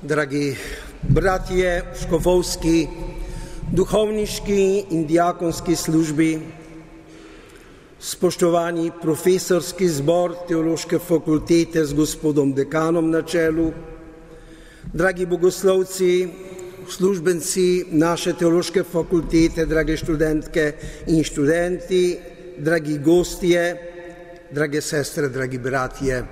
Dragi bratje v škofovski, duhovniški in diakonski službi, spoštovani profesorski zbor Teološke fakultete z gospodom dekanom na čelu, dragi bogoslovci, uslužbenci naše Teološke fakultete, drage študentke in študenti, dragi gostje, drage sestre, dragi bratje.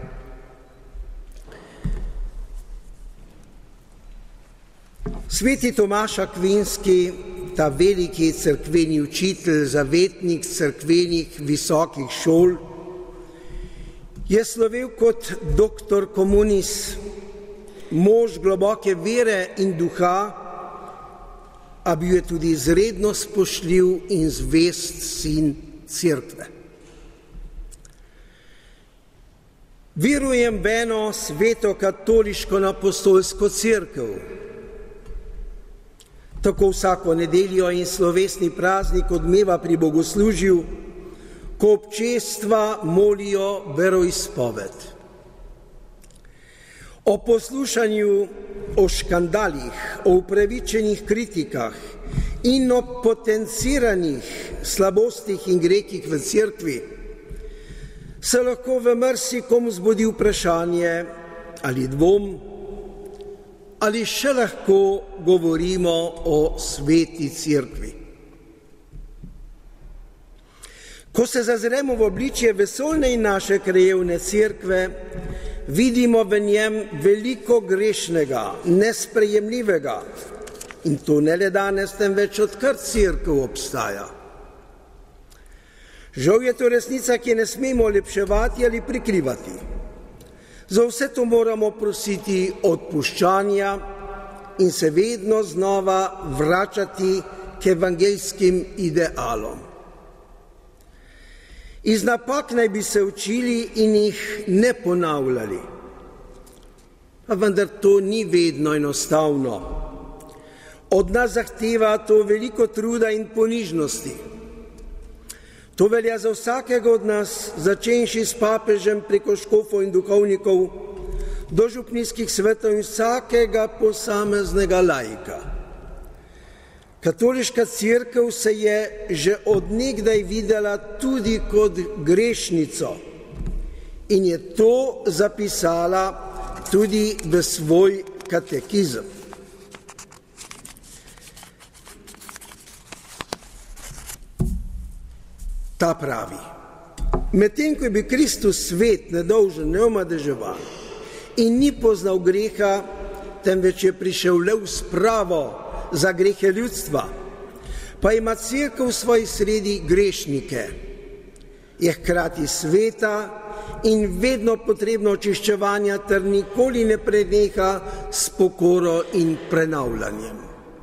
Sveti Tomaž Akvinski, ta veliki cerkveni učitelj, zavetnik cerkvenih visokih šol, je slovel kot doktor communis, mož globoke vere in duha, a bil je tudi izredno spoštljiv in zvest sin cerkve. Verujem v eno sveto katoliško apostolsko cerkev. Tako vsako nedeljo in slovesni praznik odmeva pri bogoslužju, ko občestva molijo veroizpoved. O poslušanju, o škandalih, o upravičenih kritikah in o potenciranih slabostih in grehih v cerkvi se lahko v marsikom zbudi vprašanje ali dvom, ali še lahko govorimo o sveti cerkvi. Ko se zazremo v obličje vesoljne in naše krajevne cerkve, vidimo v njem veliko grešnega, nesprejemljivega, in to ne le danes, temveč odkar cerkev obstaja. Žal je to resnica, ki ne smemo olepševati ali prikrivati. Za vse to moramo prositi odpuščanja in se vedno znova vračati k evangeljskim idealom. Iz napak naj bi se učili in jih ne ponavljali. A vendar to ni vedno enostavno. Od nas zahteva to veliko truda in ponižnosti. To velja za vsakega od nas, začenši s papežem preko škofov in duhovnikov, do župnijskih svetov in vsakega posameznega laika. Katoliška cerkev se je že od nekdaj videla tudi kot grešnico in je to zapisala tudi v svoj katekizem. Ta pravi: medtem ko je bil Kristus svet, nedolžen, neomadeževan in ni poznal greha, temveč je prišel le v spravo za grehe ljudstva, pa ima cerkev v svoji sredi grešnike. Je hkrati sveta in vedno potrebno očiščevanja ter nikoli ne preneha s pokoro in prenavljanjem.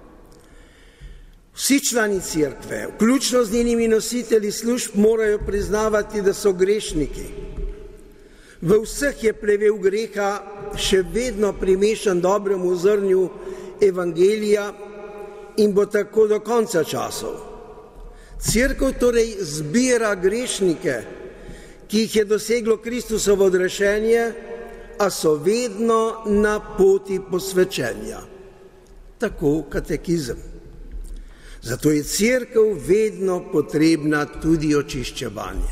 Vsi člani cerkve, vključno z njenimi nositelji služb, morajo priznavati, da so grešniki. V vseh je plevel greha še vedno primešan dobremu zrnju evangelija in bo tako do konca časov. Cerkev torej zbira grešnike, ki jih je doseglo Kristusovo odrešenje, a so vedno na poti posvečenja. Tako katekizem. Zato je cerkev vedno potrebna tudi očiščevanja.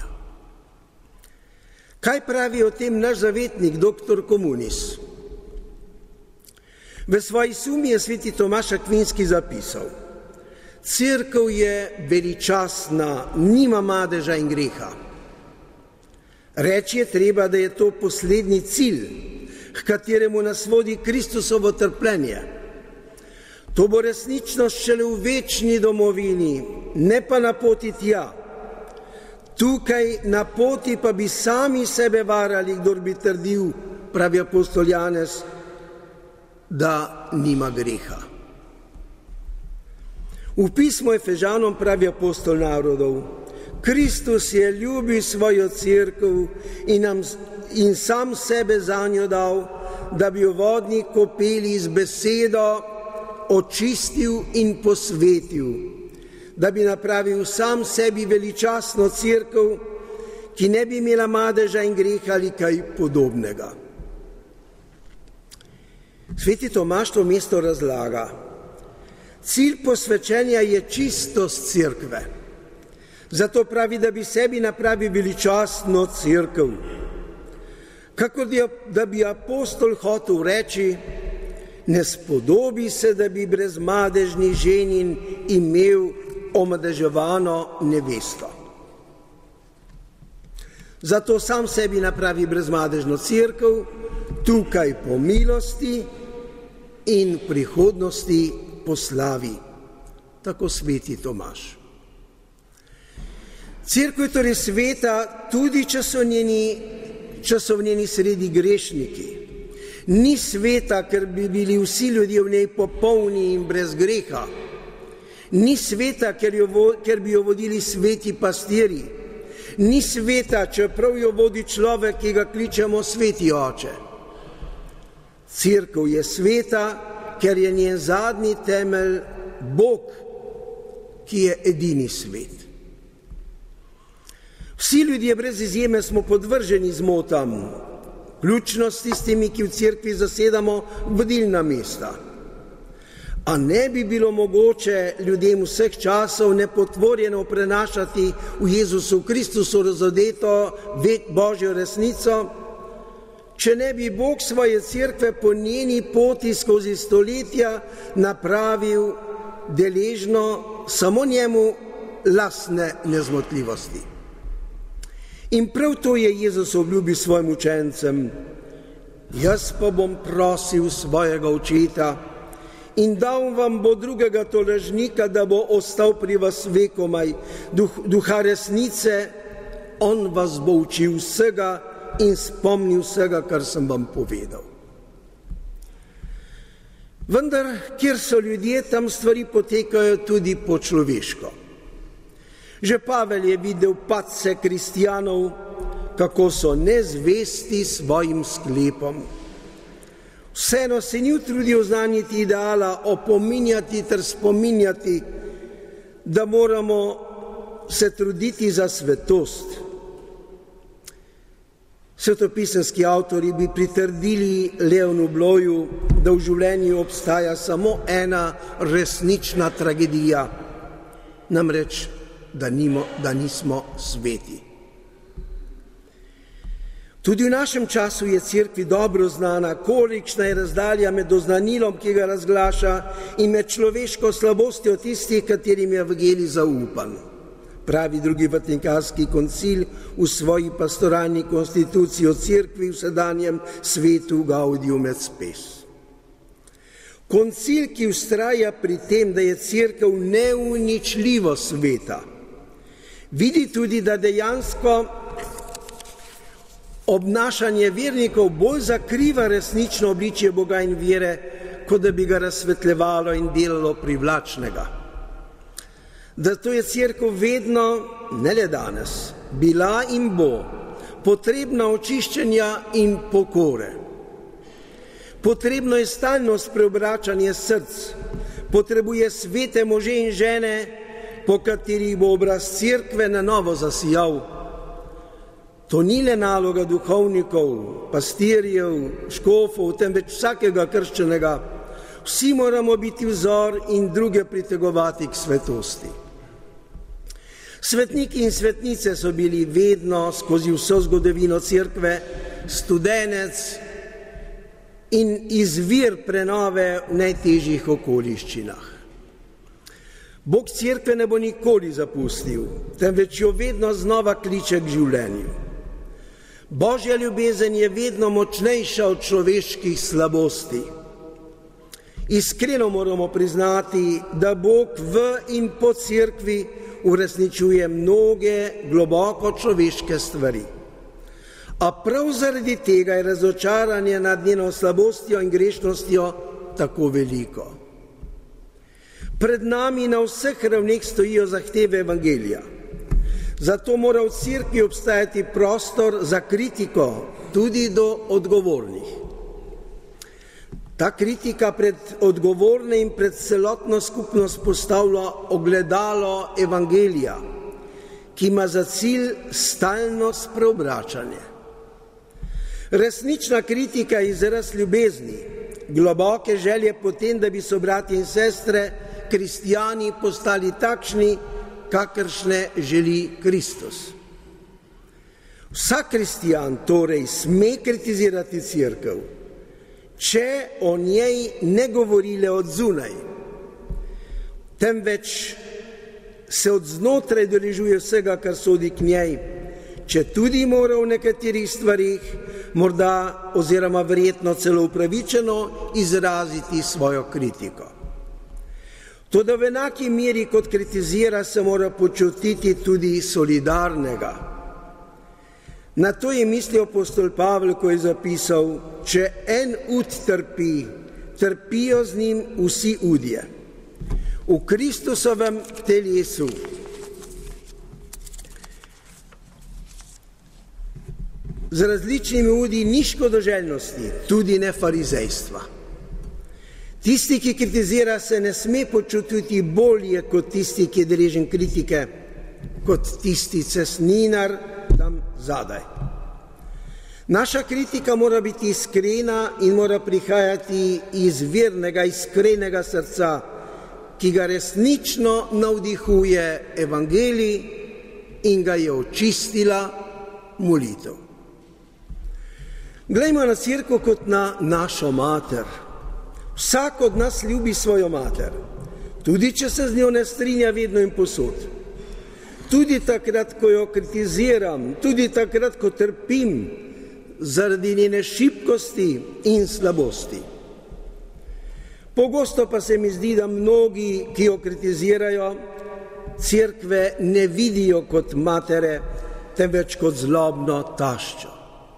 Kaj pravi o tem naš zavetnik, doktor communis? V svoji sumi je sveti Tomaž Akvinski zapisal: cerkev je veličastna, nima madeža in greha. Reči je treba, da je to poslednji cilj, h kateremu nas vodi Kristusovo trpljenje. To bo resničnost šele v večni domovini, ne pa na poti tja. Tukaj na poti pa bi sami sebe varali, kdor bi trdil, pravi apostol Janez, da nima greha. V pismu Efežanom pravi apostol narodov: Kristus je ljubil svojo cerkev in sam sebe zanjo dal, da bi jo vodni kopeli z besedo očistil in posvetil, da bi napravil sam sebi veličastno cerkev, ki ne bi imela madeža in greha ali kaj podobnega. Sveti Tomaž to mesto razlaga. Cilj posvečenja je čistost cerkve. Zato pravi, da bi sebi napravi veličastno cerkev. Kakor da bi apostol hotel reči, ne spodobi se, da bi brezmadežni ženin imel omadeževano nevesto. Zato sam sebi napravi brezmadežno cerkev, tukaj po milosti in v prihodnosti po slavi. Tako sveti Tomaž. Cerkev je torej sveta tudi, če so v njeni sredi grešniki. Ni sveta, ker bi bili vsi ljudje v njej popolni in brez greha. Ni sveta, ker bi jo vodili sveti pastirji. Ni sveta, čeprav jo vodi človek, ki ga kličemo sveti oče. Cerkev je sveta, ker je njen zadnji temelj Bog, ki je edini svet. Vsi ljudje brez izjeme smo podvrženi zmotam, vključno s tistimi, ki v cerkvi zasedamo vodilna mesta. A ne bi bilo mogoče ljudem vseh časov nepotvorjeno prenašati v Jezusu Kristusu razodeto Božjo resnico, če ne bi Bog svoje cerkve po njeni poti skozi stoletja napravil deležno samo njemu lastne nezmotljivosti. In prav to je Jezus obljubil svojim učencem. Jaz pa bom prosil svojega očeta in dal vam bo drugega tolažnika, da bo ostal pri vas vekomaj, duha resnice, on vas bo učil vsega in spomnil vsega, kar sem vam povedal. Vendar, kjer so ljudje, tam stvari potekajo tudi po človeško. Že Pavel je videl padce kristjanov, kako so nezvesti svojim sklepom. Vseeno se ni utrudil oznaniti ideala, opominjati ter spominjati, da moramo se truditi za svetost. Svetopisemski avtori bi pritrdili Leonu Bloju, da v življenju obstaja samo ena resnična tragedija, namreč da nismo sveti. Tudi v našem času je cerkvi dobro znana, kolikšna je razdalja med oznanilom, ki ga razglaša, in med človeško slabostjo tistih, katerim je evangelij zaupan. Pravi drugi Vatikanski koncil v svoji pastoralni konstituciji o cerkvi v sedanjem svetu Gaudium et Spes. Koncil, ki vztraja pri tem, da je cerkev neuničljivo sveta, vidi tudi, da dejansko obnašanje vernikov bolj zakriva resnično obličje Boga in vere, kot da bi ga razsvetljevalo in delalo privlačnega. Zato je cerkev vedno, ne le danes, bila in bo potrebna očiščenja in pokore. Potrebno je stalnost preobračanje src, potrebuje svete može in žene, po katerih bo obraz cerkve na novo zasijal. To ni le naloga duhovnikov, pastirjev, škofov, temveč vsakega krščenega. Vsi moramo biti vzor in druge pritegovati k svetosti. Svetniki in svetnice so bili vedno skozi vso zgodovino cerkve studenec in izvir prenove v najtežjih okoliščinah. Bog cerkve ne bo nikoli zapustil, temveč jo vedno znova kliče k življenju. Božja ljubezen je vedno močnejša od človeških slabosti. Iskreno moramo priznati, da Bog v in po cerkvi uresničuje mnoge globoko človeške stvari. A prav zaradi tega je razočaranje nad njeno slabostjo in grešnostjo tako veliko. Pred nami na vseh ravneh stojijo zahteve evangelija. Zato mora v cerkvi obstajati prostor za kritiko, tudi do odgovornih. Ta kritika pred odgovorne in pred celotno skupnost postavlja ogledalo evangelija, ki ima za cilj stalnost preobračanja. Resnična kritika je izraz ljubezni, globoke želje potem, da bi so bratje in sestre, kristijani postali takšni, kakršne želi Kristus. Vsak kristijan torej sme kritizirati cerkev, če o njej ne govori le od zunaj, temveč se od znotraj udeležuje vsega, kar sodi k njej, če tudi mora v nekaterih stvarih, morda oziroma verjetno celo upravičeno, izraziti svojo kritiko. Toda v enaki meri, kot kritizira, se mora počutiti tudi solidarnega. Na to je mislil apostol Pavel, ko je zapisal: če en ud trpi, trpijo z njim vsi udje. V Kristusovem telesu z različnimi udi ni škodoželjnosti, tudi ne farizejstva. Tisti, ki kritizira, se ne sme počutiti bolje kot tisti, ki je deležen kritike, kot tisti cestninar tam zadaj. Naša kritika mora biti iskrena in mora prihajati iz vernega, iskrenega srca, ki ga resnično navdihuje evangelij in ga je očistila molitev. Glejmo na cerkev kot na našo mater. Vsak od nas ljubi svojo mater, tudi če se z njo ne strinja vedno in povsod. Tudi takrat, ko jo kritiziram, tudi takrat, ko trpim zaradi njene šibkosti in slabosti. Pogosto pa se mi zdi, da mnogi, ki jo kritizirajo, cerkve ne vidijo kot matere, temveč kot zlobno taščo.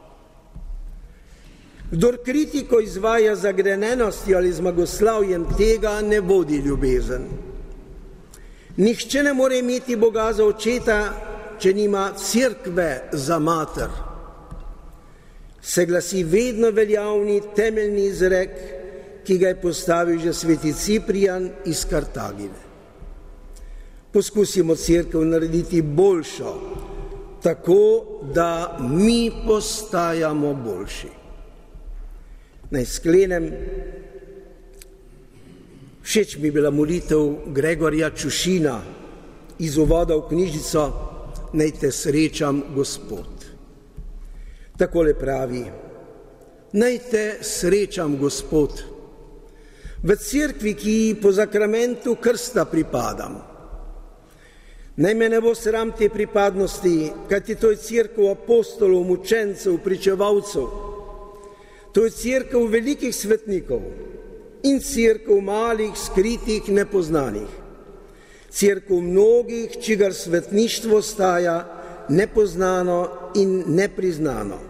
Kdor kritiko izvaja z zagrenenostjo ali zmagoslavjem, tega ne vodi ljubezen. Nihče ne more imeti Boga za očeta, če nima cerkve za mater. Se glasi vedno veljavni temeljni izrek, ki ga je postavil že sveti Ciprijan iz Kartagine. Poskusimo cerkev narediti boljšo, tako da mi postajamo boljši. Naj sklenem. Všeč mi je bila molitev Gregorja Čušina iz uvoda v knjižico Naj te srečam, Gospod. Takole pravi: naj te srečam, Gospod, v cerkvi, ki po zakramentu krsta pripadam. Naj me ne bo sram te pripadnosti, kajti to je cerkev apostolov, mučencev, pričevalcev. To je cerkev velikih svetnikov in cerkev malih, skritih, nepoznanih. Cerkev mnogih, čigar svetništvo staja nepoznano in nepriznano.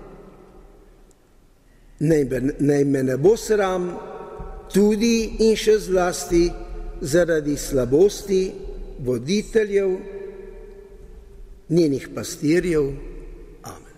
Naj me ne bo sram, tudi in še zlasti zaradi slabosti voditeljev, njenih pastirjev